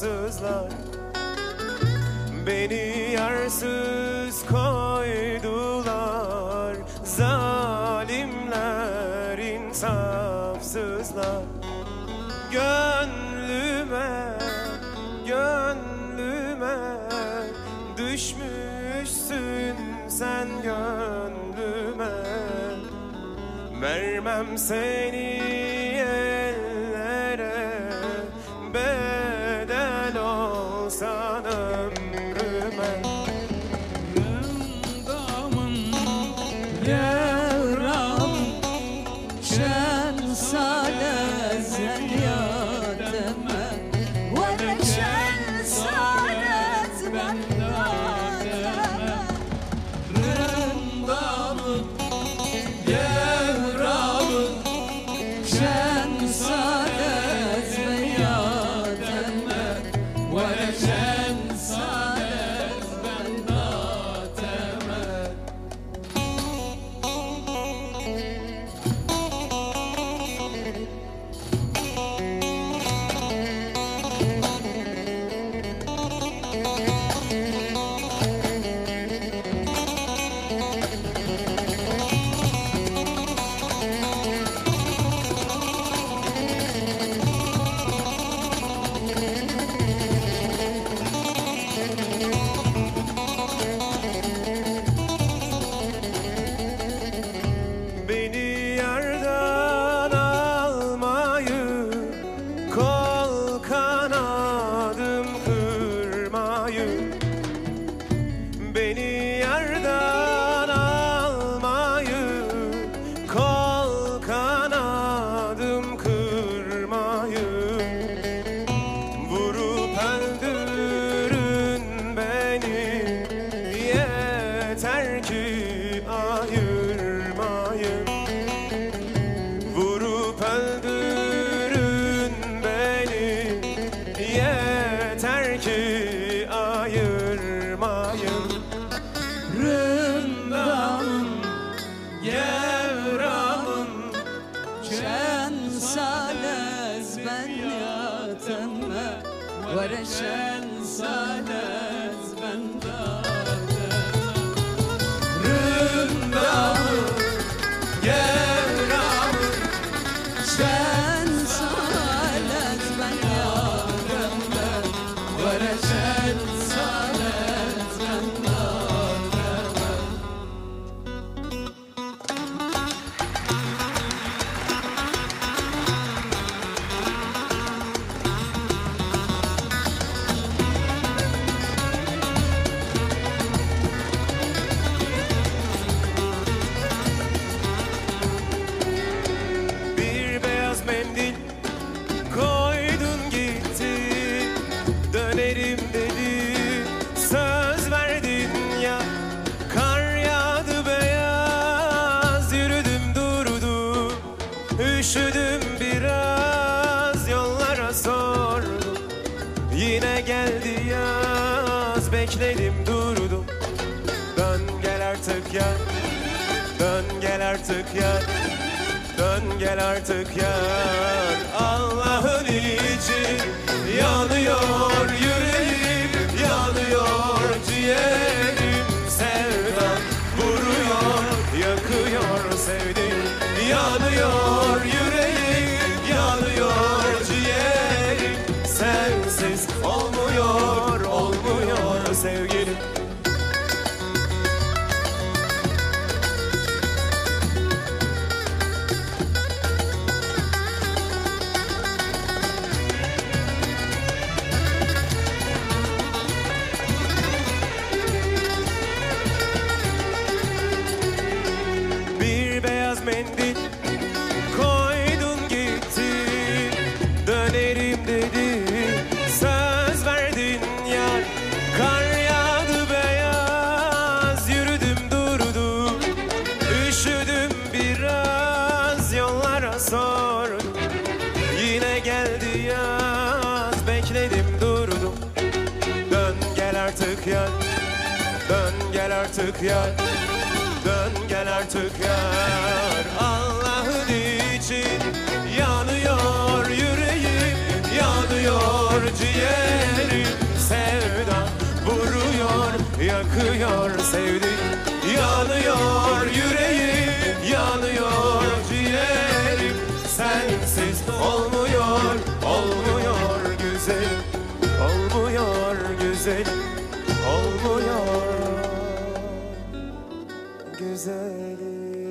insafsızlar beni yarsız koydular. Zalimler, insafsızlar. Gönlüme, gönlüme düşmüşsün sen gönlüme. Vermem seni ellere, bedel olsan ömrüme. Rındamın yevram şen salez yademe ve şen salez ben yademe. Rındamın yevramın şen salez ben yademe ve şen salez ben yademe. Beni yerden almayı, kol kanadım kırmayı. Beni yerden almayı, kol kanadım kırmayı. Vurup öldürün beni, yeter ki ayırmayın. Vurup öldürün beni, yeter ki ayırmayın. Rındamın Yevramın şen salez ben yateme ve şen salez ben yateme. rındamın, yevramın Şen salez ben yateme ve şen salez ben yateme. Bir beyaz mendil koydun gitti, dönerim dedi, söz verdin ya. Kar yağdı beyaz, yürüdüm durdum, üşüdüm biraz, yollara sordum. Yine geldi yaz, bekledim durdum. Dön gel artık ya, dön gel artık ya. Dön gel artık yar, Allah'ın için yanıyor yüreğim, yanıyor ciğerim. Sevdam vuruyor, yakıyor sevdim. Yanıyor yüreğim, yanıyor ciğerim. Sensiz olmuyor, olmuyor sevgilim. Bir beyaz mendil koydun gittin, dönerim dedi, söz verdin yar. Kar yağdı beyaz, yürüdüm durdum, üşüdüm biraz, yollara sordum. Yine geldi yaz, bekledim durdum. Dön gel artık yar, dön gel artık yar. Dön gel artık yar, Allah'ın için yanıyor yüreğim, yanıyor ciğerim. deli sevda vuruyor, yakıyor sevdik. Yanıyor yüreğim, yanıyor ciğerim. Sensiz olmuyor, olmuyor güzel, olmuyor güzel, olmuyor güzelim.